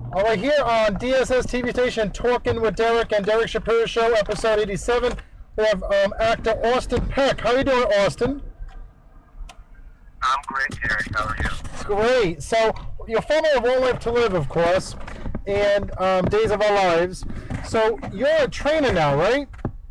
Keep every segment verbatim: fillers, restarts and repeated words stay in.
All right, here on D S S T V station, Talking with Derek and Derek Shapiro Show, episode eighty-seven. We have um, actor Austin Peck. How are you doing, Austin? I'm great, Derek. How are you? Great. So, you're former of One Life to Live, of course, and um, Days of Our Lives. So, you're a trainer now, right?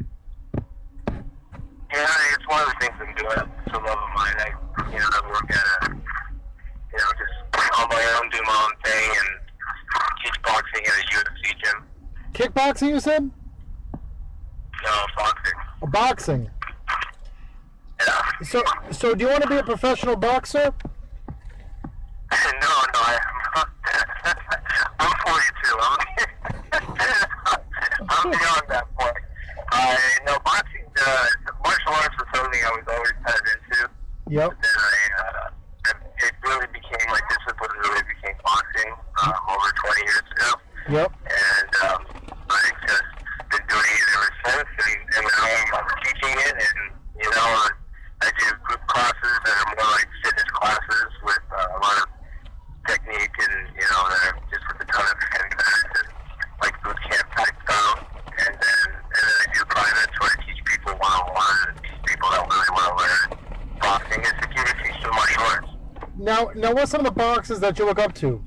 Yeah, it's one of the things I'm doing. It's a love of mine. I, you know, I work at a, you know, just on my own, do my own thing, and teach boxing at a U F C gym. Kickboxing, you said? No, boxing. Oh, boxing. Yeah. So, so do you want to be a professional boxer? no, no, I, I'm forty-two. I'm, I'm beyond that point. I know boxing, uh, martial arts was something I was always kind of into. Yep. But then I, uh, it really became, my discipline really became boxing um, over twenty years ago. Yep. And um, I've just been doing it ever since. And, and now I'm teaching it, and, you know, uh, I do group classes that are more like fitness classes with uh, a lot of technique and, you know, that are just with a ton of handbags and like boot camp type style. And then, and then I do privates where I teach people one-on-one and teach people that really want to learn boxing. It's a key to teach them martial arts. Now, now, what's some of the boxers that you look up to?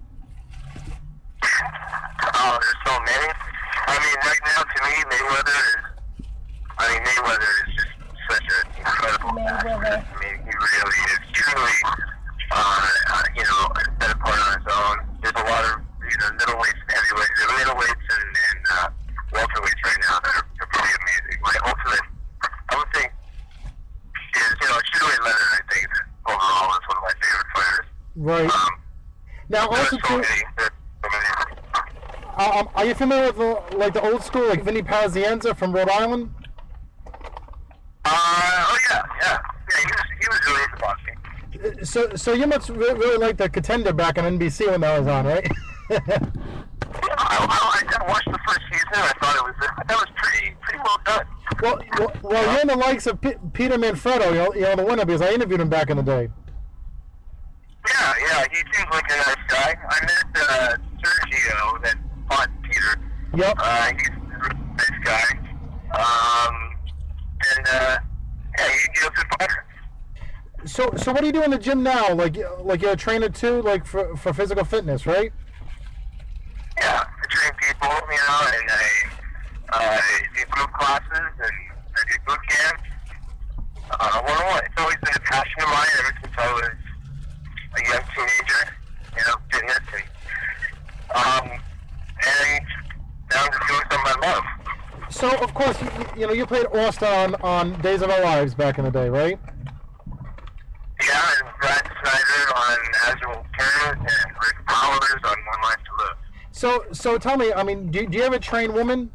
Oh, there's so many. I mean, right now, to me, Mayweather is, I mean, Mayweather is just such an incredible athlete. I mean, he really is truly, uh, uh, you know, set apart on his own. There's a lot of, you know, middleweights and heavyweights, the middleweights and, and uh, welterweights right now that are, are pretty amazing. My ultimate, I would think, is, you know, Sugar Leonard, I think, overall is one of my favorite fighters. Right. Um, Now, also, there's so too, many, there's so many. uh, um, are you familiar with the, like the old school, like Vinny Pazienza from Rhode Island? Uh, oh yeah, yeah. Yeah, he was, he was really into boxing. So, so you must really, really like the Contender back on N B C when that was on, right? Yeah, I, I, I watched the first season, and I thought it was, that was pretty, pretty well done. well, well, well, you're in the likes of P- Peter Manfredo, you know, you know, the winner, because I interviewed him back in the day. Yeah, yeah, he seems like a nice guy. I met, uh, Sergio that fought Peter. Yep. Uh, he's a really nice guy. Um, and, uh, yeah, he, he's a good fighter. So, so what do you do in the gym now? Like, like you're a trainer too, like for, for physical fitness, right? Yeah, I train people, you know, and I, uh, do group classes, and I do boot camps. Uh, one-on-one. It's always been a passion of mine ever since I was a young teenager, you know, fitness, and, um, and now I'm just doing something I love. So, of course, you, you know, you played Austin on, on Days of Our Lives back in the day, right? Yeah, and Brad Snyder on Azure Terror and Rick Powers on One Life to Live. So, so tell me, I mean, do, do you ever train women?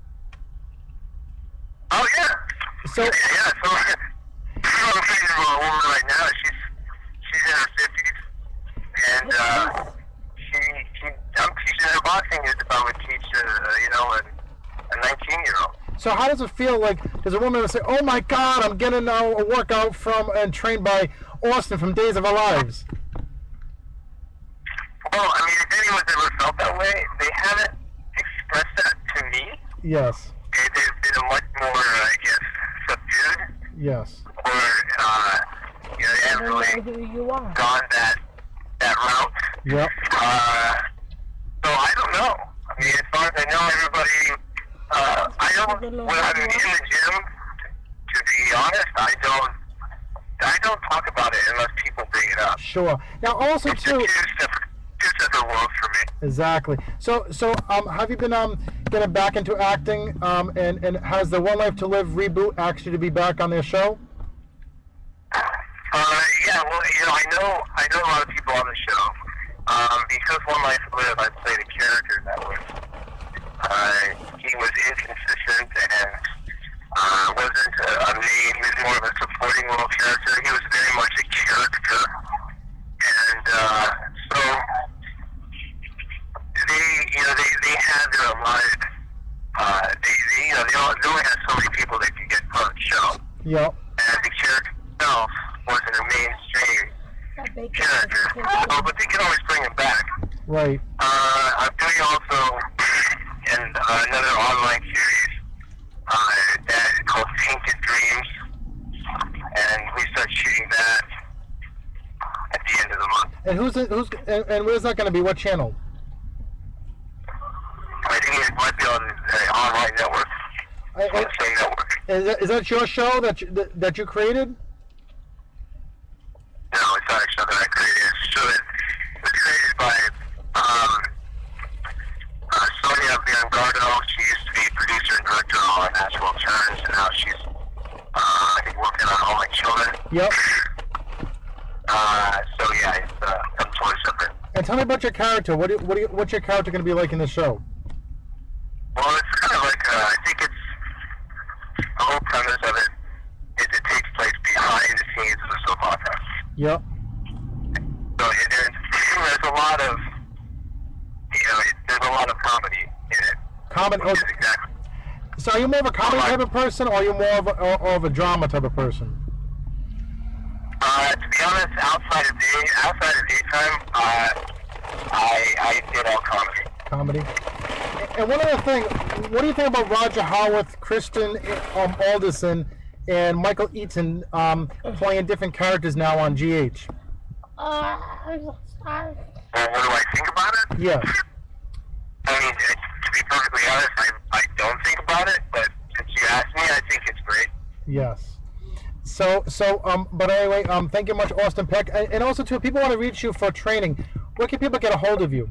Oh, yeah. So, Yeah, yeah, so I'm thinking about a woman right now. She's she's in her fifties, and uh, she she I'm teaching her boxing as if I would teach uh, you know a a nineteen year old. so how does it feel like? Does a woman say, "Oh my God, I'm getting a, a workout from and trained by Austin from Days of Our Lives"? Well, I mean, if anyone's ever felt that way, they haven't expressed that to me. Yes. They, they've been much more, uh, I guess, subdued, Yes. or uh, you know, they haven't really who you are. gone that that route. Yep. Uh, so I don't know. I mean, as far as I know, everybody. Uh, I don't. When I'm in the gym, to be honest, I don't. I don't talk about it unless people bring it up. Sure. Now, also It's too. two separate, two separate worlds for me. Exactly. So, so um, have you been um getting back into acting? Um, and and has the One Life to Live reboot asked you to be back on their show? Uh, yeah. Well, you know, I know. I know a lot of people on the show. Um, because One Life to Live, I played a character that was. Uh, he was inconsistent and uh, wasn't a, a main. He was more of a supporting role character. He was very much a character, and uh, so they, you know, they, they had their allotted. Uh, they, they, you know, they, all, they only had so many people they could get put on the show, Yep. and the character itself wasn't a mainstream character. So, but they can always bring him back. Right. Uh, I'm doing also uh, another online series uh, that is called Tainted Dreams, and we start shooting that at the end of the month. And who's it, who's and, and where's that going to be? What channel? I think it might be on the online network. I, I, on the same network. Is that, is that your show that you, that, that you created? No, it's not actually something I created. It's so it was created by um, uh, Sonia Biangardo. She used to be producer and director on Natural Turns, and now she's uh, I think working on All My Children. Yep. Uh, so yeah, it's uh, some totally separate. And tell me about your character. What do you, what do you, what's your character going to be like in the show? Well, it's kind of like uh, I think it's the whole premise of it is it takes place behind the scenes of the soap opera. Yep. So it, there's, there's a lot of, you know, it, there's a lot of comedy in it. Comedy. Oh, Exactly. so are you more of a comedy type of person, or are you more of a, or, or of a drama type of person? Uh, to be honest, outside of day, outside of daytime, uh, I I did all comedy. Comedy. And one other thing, what do you think about Roger Howarth, Kristen um, Alderson, and Michael Eaton um, playing different characters now on G H? Uh, Well, what do I think about it? Yeah. I mean, it, to be perfectly honest, I, I don't think about it, but since you asked me, I think it's great. Yes. So, so, um, but anyway, um, thank you much, Austin Peck. And, and also, too, if people want to reach you for training, where can people get a hold of you?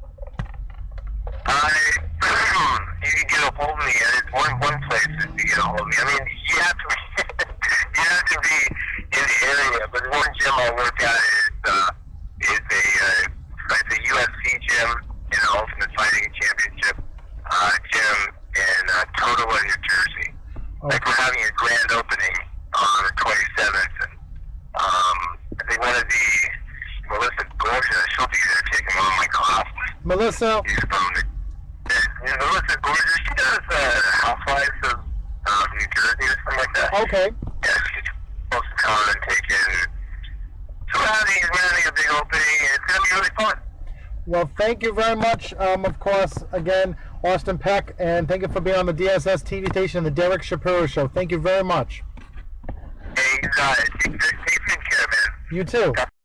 I, you can get a hold of me, and it's one, one place is to get a hold of me. I mean, you have to be, you have to be in the area, but one gym I work at is, uh, is a, uh, it's a U F C gym, you know, Ultimate Fighting Championship, uh, gym in, uh, Totowa, New Jersey. Oh. Like, we're having a grand opening on the twenty-seventh, and, um, I think one of the, Melissa Gorgeous, she'll be there taking one of my classes. Melissa. She's from the, you know, Melissa Gorgeous, she does, uh, Housewives of, uh, New Jersey or something like that. Okay. Yeah, she's supposed to come and take in. So we're having, we're having a big opening, and it's going to be really fun. Well, thank you very much. Um, of course, again, Austin Peck, and thank you for being on the D S S T V station, the Derek Shapiro Show. Thank you very much. Hey, you guys, take, take good care, man. You too.